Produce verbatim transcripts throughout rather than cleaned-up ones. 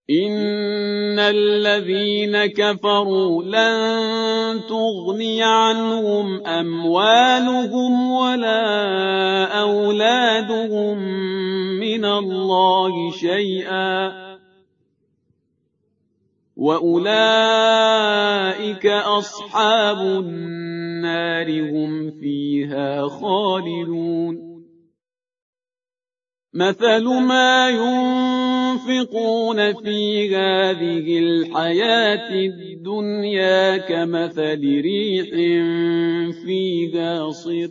إن الذين كفروا لن تغني عنهم أموالهم ولا أولادهم من الله شيئا وأولئك أصحاب النار هم فيها خالدون مثل ما ينفقون في هذه الحياة الدنيا كمثل ريح فيها صر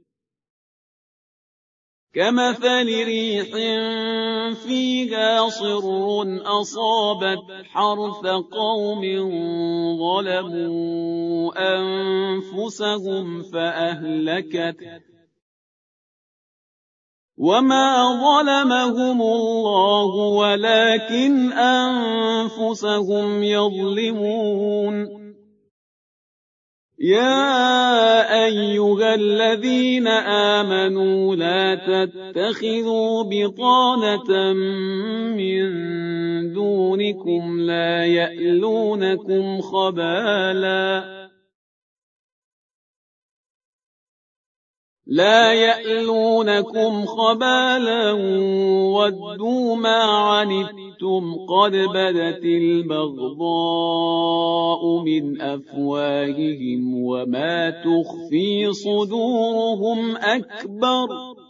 كمثل ريح فيها صر أصابت حرث قوم ظلموا أنفسهم فأهلكته وما ظلمهم الله ولكن أنفسهم يظلمون يا أيها الذين آمنوا لا تتخذوا بطانة من دونكم لا يألونكم خبالا لا يألونكم خبالا ودوا ما عنتم قد بدت البغضاء من أفواههم وما تخفي صدورهم أكبر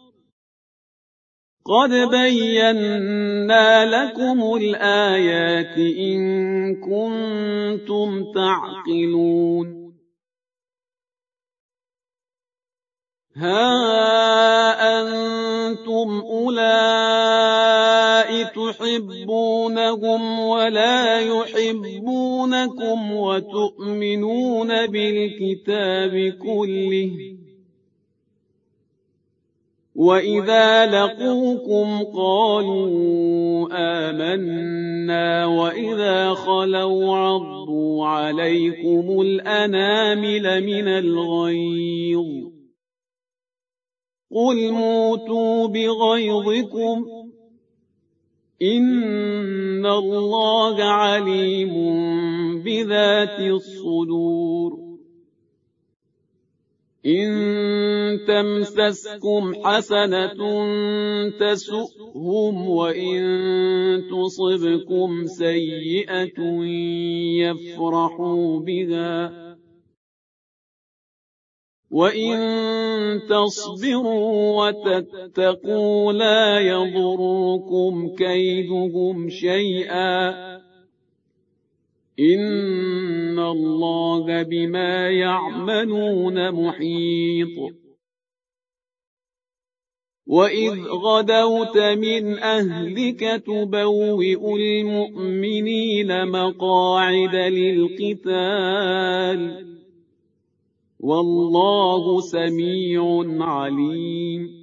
قد بينا لكم الآيات إن كنتم تعقلون ها أنتم أولئك تحبونهم ولا يحبونكم وتؤمنون بالكتاب كله وإذا لقوكم قالوا آمنا وإذا خلوا عضوا عليكم الأنامل من الغيظ قل موتوا بغيظكم إن الله عليم بذات الصدور إن تمسسكم حسنة تسؤهم وإن تصبكم سيئة يفرحوا بها وإن تصبروا وتتقوا لا يضركم كيدهم شيئا إن الله بما يعملون محيط وإذ غدوت من أهلك تبوئ المؤمنين مقاعد للقتال والله سميع عليم